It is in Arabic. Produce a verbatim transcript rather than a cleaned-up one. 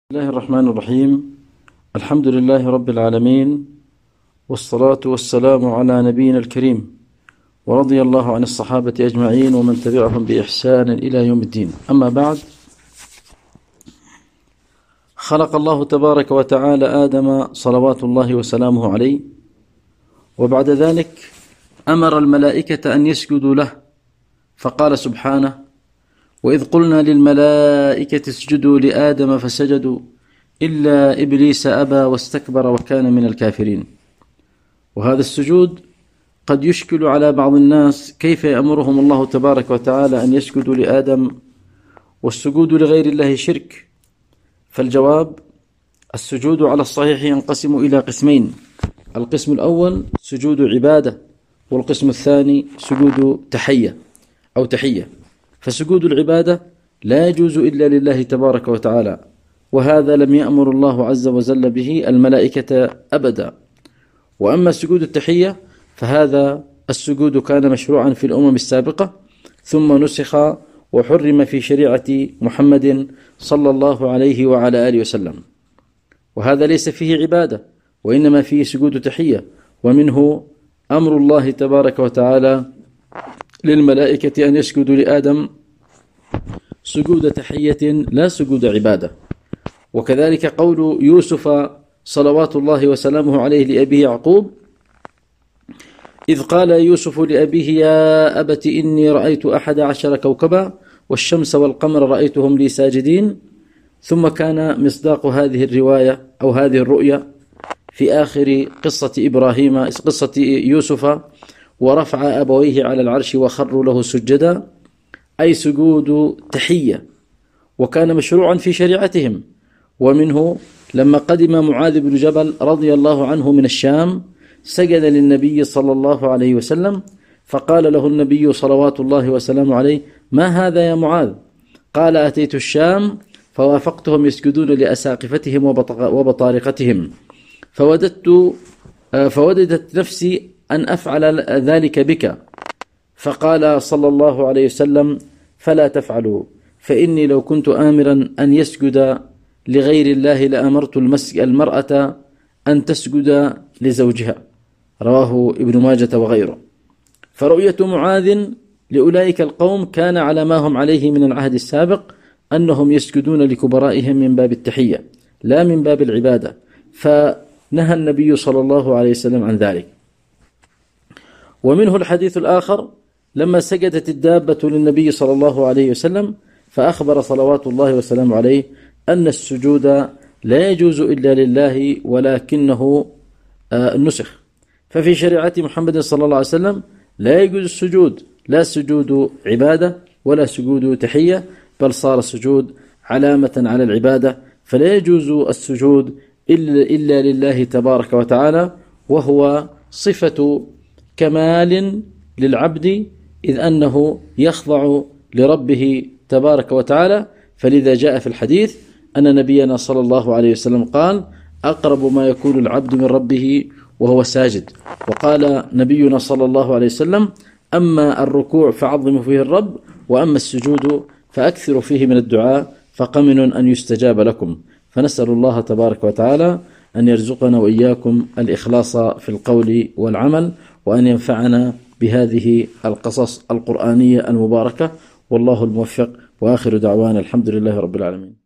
بسم الله الرحمن الرحيم. الحمد لله رب العالمين، والصلاة والسلام على نبينا الكريم، ورضي الله عن الصحابة أجمعين ومن تبعهم بإحسان إلى يوم الدين. أما بعد، خلق الله تبارك وتعالى آدم صلوات الله وسلامه عليه، وبعد ذلك أمر الملائكة أن يسجدوا له، فقال سبحانه: وإذ قلنا للملائكة اسجدوا لآدم فسجدوا إلا إبليس أبى واستكبر وكان من الكافرين. وهذا السجود قد يشكل على بعض الناس، كيف يأمرهم الله تبارك وتعالى أن يسجدوا لآدم والسجود لغير الله شرك؟ فالجواب: السجود على الصحيح ينقسم إلى قسمين: القسم الأول سجود عبادة، والقسم الثاني سجود تحية أو تحية. فسجود العبادة لا يجوز إلا لله تبارك وتعالى، وهذا لم يأمر الله عز وجل به الملائكة أبدا. وأما سجود التحية فهذا السجود كان مشروعا في الأمم السابقة، ثم نسخ وحرم في شريعة محمد صلى الله عليه وعلى آله وسلم. وهذا ليس فيه عبادة، وإنما فيه سجود تحية، ومنه أمر الله تبارك وتعالى للملائكة أن يسجدوا لآدم سجود تحية لا سجود عبادة. وكذلك قول يوسف صلوات الله وسلامه عليه لأبيه يعقوب: إذ قال يوسف لأبيه يا أبت إني رأيت أحد عشر كوكبا والشمس والقمر رأيتهم لي ساجدين. ثم كان مصداق هذه الرواية أو هذه الرؤيا في آخر قصة إبراهيم قصة يوسف: ورفع أبويه على العرش وخروا له سجدا، أي سجود تحية، وكان مشروعا في شريعتهم. ومنه لما قدم معاذ بن جبل رضي الله عنه من الشام، سجد للنبي صلى الله عليه وسلم، فقال له النبي صلوات الله وسلامه عليه: ما هذا يا معاذ؟ قال: أتيت الشام فوافقتهم يسجدون لأساقفتهم وبطارقتهم، فوددت فوددت نفسي أن أفعل ذلك بك. فقال صلى الله عليه وسلم: فلا تفعلوا، فإني لو كنت آمرا أن يسجد لغير الله لأمرت المرأة أن تسجد لزوجها. رواه ابن ماجة وغيره. فرؤية معاذ لأولئك القوم كان على ما هم عليه من العهد السابق، أنهم يسجدون لكبرائهم من باب التحية لا من باب العبادة، فنهى النبي صلى الله عليه وسلم عن ذلك. ومنه الحديث الآخر لما سجدت الدابة للنبي صلى الله عليه وسلم، فأخبر صلوات الله وسلامه عليه أن السجود لا يجوز إلا لله، ولكنه نسخ. ففي شريعة محمد صلى الله عليه وسلم لا يجوز السجود، لا سجود عبادة ولا سجود تحية، بل صار السجود علامة على العبادة، فلا يجوز السجود إلا لله تبارك وتعالى، وهو صفة كمال للعبد، إذ أنه يخضع لربه تبارك وتعالى. فلذا جاء في الحديث أن نبينا صلى الله عليه وسلم قال: أقرب ما يكون العبد من ربه وهو ساجد. وقال نبينا صلى الله عليه وسلم: أما الركوع فعظموا فيه الرب، وأما السجود فأكثروا فيه من الدعاء، فقمن أن يستجاب لكم. فنسأل الله تبارك وتعالى أن يرزقنا وإياكم الإخلاص في القول والعمل، وأن ينفعنا بهذه القصص القرآنية المباركة، والله الموفق. وآخر دعوانا الحمد لله رب العالمين.